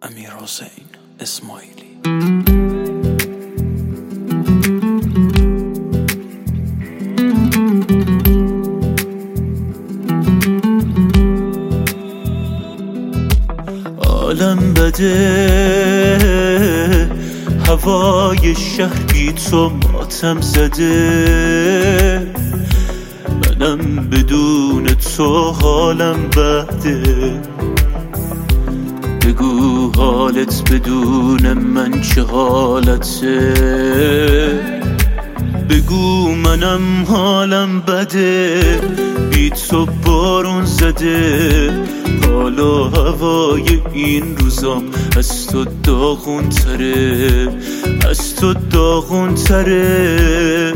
امیرحسین اسماعیلی. عالم بده، هوای شهر بی تو ماتم زده، منم بدون تو حالم بده. بگو حالت بدون من چه حالته، بگو منم حالم بده، بی تو بارون زده. حالا هوای این روزام از تو داغون تره، از تو داغون تره.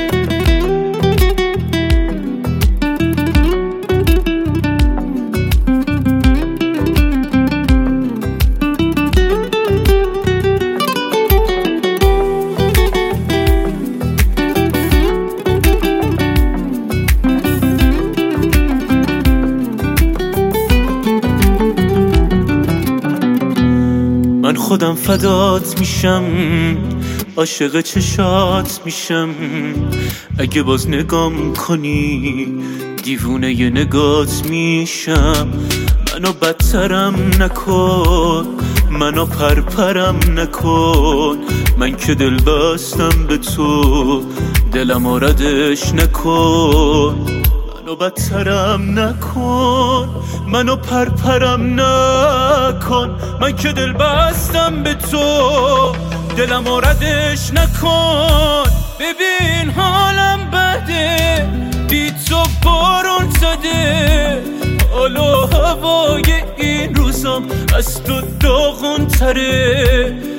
من خودم فدات میشم، عاشق چشات میشم. اگه باز نگام کنی دیوونه ی نگات میشم. منو بدترم نکن، منو پرپرم نکن. من که دل بستم به تو، دلم ردش نکن. منو بدترم نکن، منو پرپرم نکن. من که دل بستم به تو، دلم ردش نکن. ببین حالم بده، بی تو بارون زده. حالا هوای این روزام از تو داغون تره،